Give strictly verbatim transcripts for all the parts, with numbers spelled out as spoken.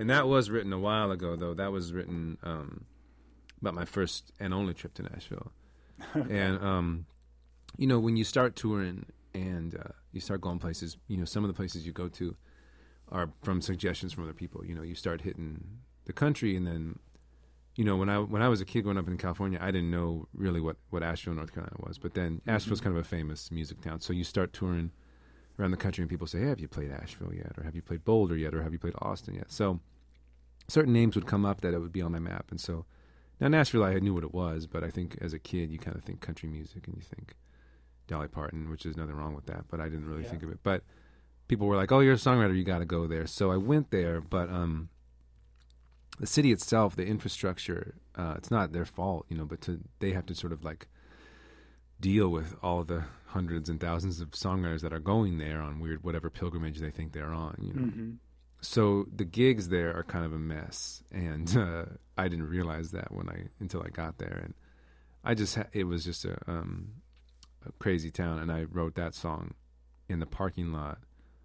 And that was written a while ago, though. That was written um, about my first and only trip to Nashville. And, um, you know, when you start touring and uh, you start going places, you know, some of the places you go to are from suggestions from other people. You know, you start hitting the country, and then, you know, when I when I was a kid growing up in California, I didn't know really what, what Asheville, North Carolina was. But then mm-hmm. Asheville's kind of a famous music town. So you start touring around the country, and people say, hey, have you played Asheville yet? Or have you played Boulder yet? Or have you played Austin yet? So certain names would come up that it would be on my map. And so now Nashville, I knew what it was, but I think as a kid, you kind of think country music, and you think Dolly Parton, which is nothing wrong with that, but I didn't really yeah. think of it. But people were like, oh, you're a songwriter, you got to go there. So I went there, but um, the city itself, the infrastructure, uh, it's not their fault, you know, but to, they have to sort of like deal with all the hundreds and thousands of songwriters that are going there on weird whatever pilgrimage they think they're on, you know. Mm-hmm. So the gigs there are kind of a mess, and uh, I didn't realize that when I until I got there, and I just ha- it was just a, um, a crazy town, and I wrote that song in the parking lot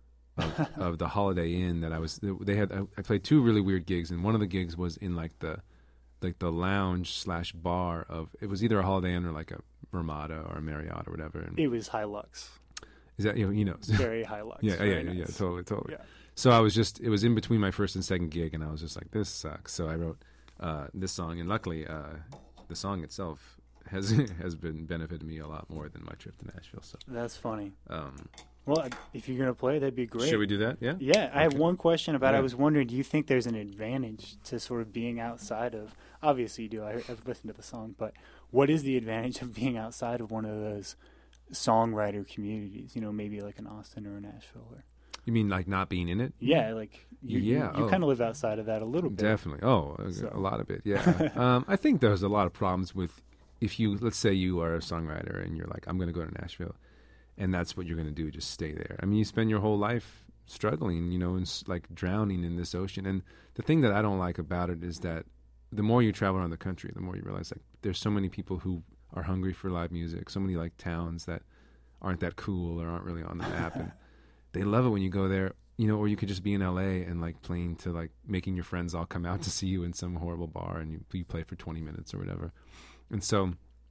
of, of the Holiday Inn that I was. They had I played two really weird gigs, and one of the gigs was in like the like the lounge slash bar of it was either a Holiday Inn or like a Ramada or a Marriott or whatever. And it was Hilux. Is that you know? You know very Hilux. Yeah, very yeah, nice. yeah, totally, totally. Yeah. So I was just, it was in between my first and second gig, and I was just like, this sucks. So I wrote uh, this song, and luckily uh, the song itself has has been benefited me a lot more than my trip to Nashville. So that's funny. Um, well, if you're going to play, that'd be great. Should we do that? Yeah? Yeah, I okay. have one question about yeah. I was wondering, do you think there's an advantage to sort of being outside of, obviously you do, I, I've listened to the song, but what is the advantage of being outside of one of those songwriter communities, you know, maybe like in Austin or in Nashville or... You mean like not being in it? Yeah, like you, yeah, you, you oh. kind of live outside of that a little bit. Definitely. Oh, so. a lot of it, yeah. um, I think there's a lot of problems with if you, let's say you are a songwriter and you're like, I'm going to go to Nashville, and that's what you're going to do, just stay there. I mean, you spend your whole life struggling, you know, and like drowning in this ocean. And the thing that I don't like about it is that the more you travel around the country, the more you realize like there's so many people who are hungry for live music, so many like towns that aren't that cool or aren't really on the map. And they love it when you go there, you know, or you could just be in L A and like playing to like making your friends all come out to see you in some horrible bar, and you, you play for twenty minutes or whatever. And so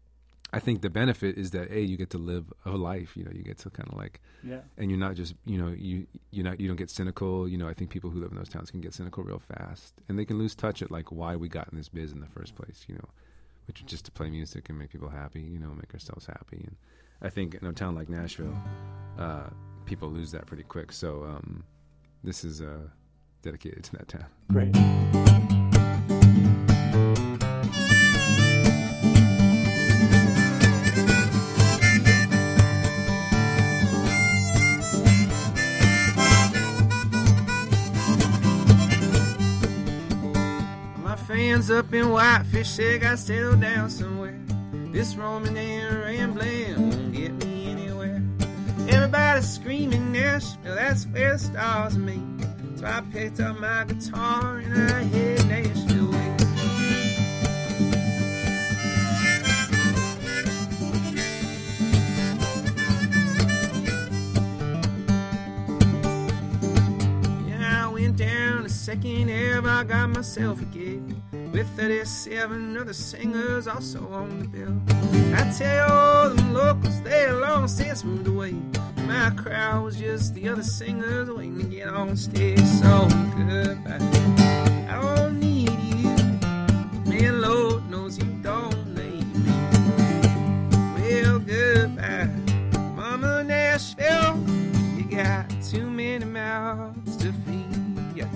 I think the benefit is that, A, you get to live a life, you know, you get to kind of like, yeah. and you're not just, you know, you, you're not, you don't get cynical. You know, I think people who live in those towns can get cynical real fast, and they can lose touch at like why we got in this biz in the first place, you know, which is just to play music and make people happy, you know, make ourselves happy. And I think in a town like Nashville, uh, people lose that pretty quick. So um, this is uh, dedicated to that town. Great. My fans up in Whitefish say I gotta settle down somewhere. This Roman and rambling won't get me anywhere. Everybody's screaming Nashville, that's where the stars meet. So I picked up my guitar and I headed Nashville way. Yeah, I went down to Second Ave, I got myself a gig with thirty-seven other singers also on the bill. I tell you, all them locals, they long since moved away. My crowd was just the other singers waiting to get on stage. So goodbye, I don't need you, man, Lord knows you don't need me. Well, goodbye, Mama Nashville, you got too many mouths to feed, yeah.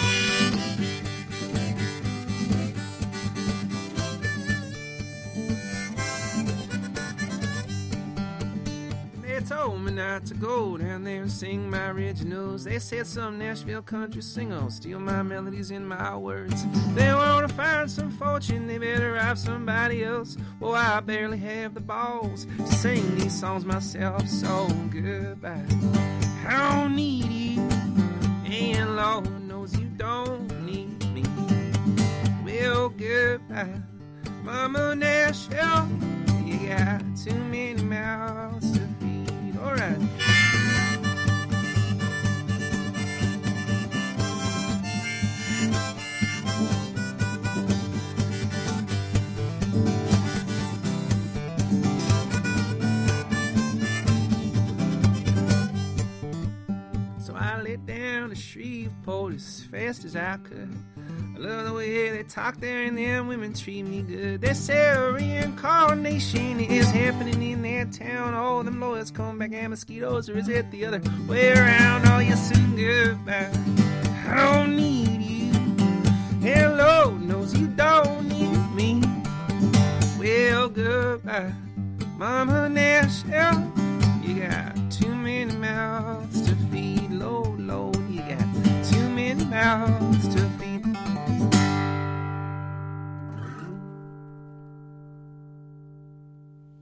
Told me not to go down there and sing my originals. They said some Nashville country singer steal my melodies and my words. They want to find some fortune, they better rob somebody else. Well, I barely have the balls to sing these songs myself. So goodbye, I don't need you, and Lord knows you don't need me. Well, goodbye, Mama Nashville, you got too many mouths to feed. All right. Raleigh down to Shreveport as fast as I could. I love the way they talk there and them women treat me good. They say a reincarnation is happening in that town. All them lawyers come back and mosquitoes, or is it the other way around? Oh, yes and goodbye. I don't need you. Hello knows you don't need me. Well, goodbye, Mama Nashville.